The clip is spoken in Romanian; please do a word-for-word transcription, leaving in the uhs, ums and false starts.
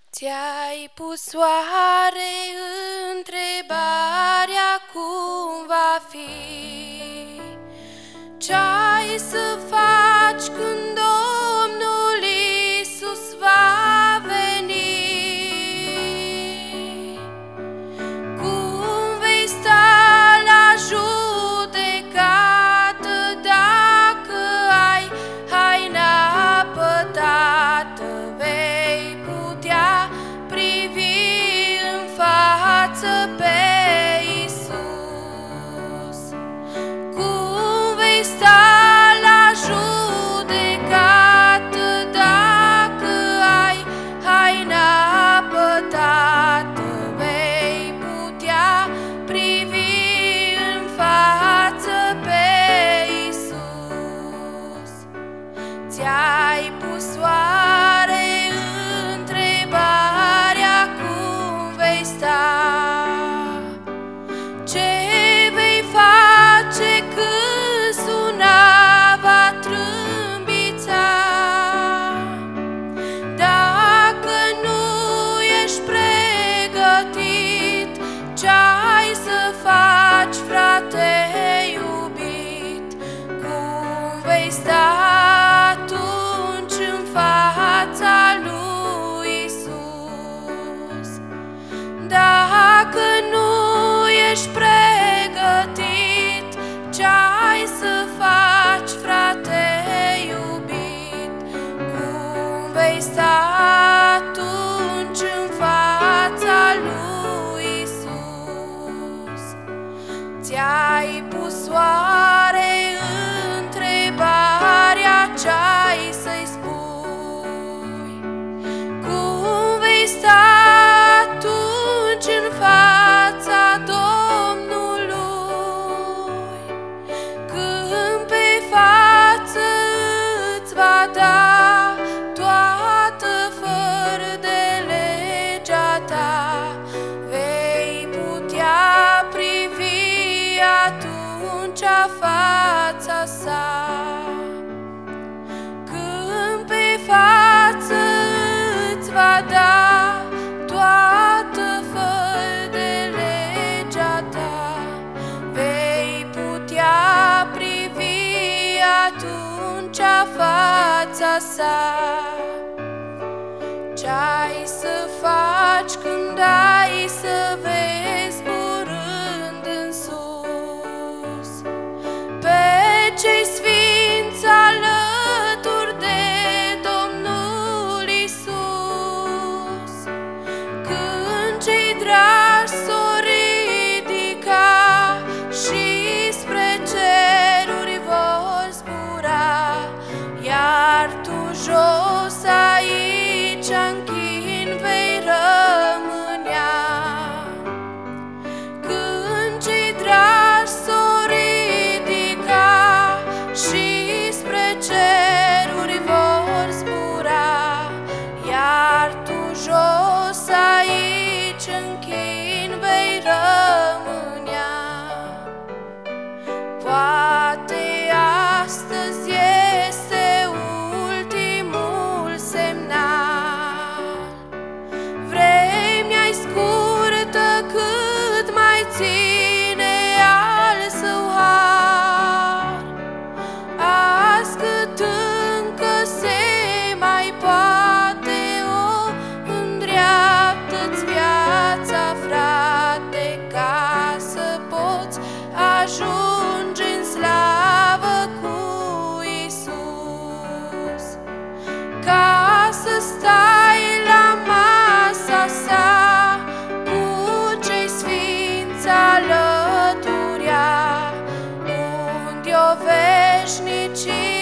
Ți-ai pus oare întrebarea cum va fi? Ce-ai să faci când Domnul Iisus va veni? Cum vei sta la judecată dacă ai haina pătată? Vei putea privi în față pe Iisus. Cum vei sta la judecată dacă ai haina pătată? Vei putea privi în față pe Iisus. Ți-ai pus oare întrebarea cum vei sta? Ce vei face când sunava trâmbița? Dacă nu ești pregătit, ce-ai să faci, frate iubit? Cum vei sta atunci în fața lui Iisus? Dacă nu ești pregătit, ce-ai să faci, frate iubit? Cum vei sta atunci în fața lui Iisus? Ți-ai pus oare întrebarea ce-ai să-i spui? Cum vei sta atunci în fața Domnului, când pe față îți va da toată fără de legea ta? Vei putea privi atunci fața sa. Când pe față îți va da toată fără de legea ta, vei putea privi atunci fața sa. Ce-ai să faci când ai să vezi zburând în sus pe cei sfinți alături de Domnul Iisus? Când cei dragi s-o ridica și spre ceruri vor zbura, iar tu jos aici închin vei rămânea. Când cei dragi s-o ridica și spre ceruri vor zbura, iar tu jos aici închin vei rămânea. Poate astăzi este ultimul semnal. Vremea-i scurtă cât mai ține al său har. Azi cât încă se mai poate, o îndreaptă-ți viața, frate, ca să poți ajunge în slavă cu Iisus, ca să stai la masa sa cu cei sfinți alăturea, unde o veșnicie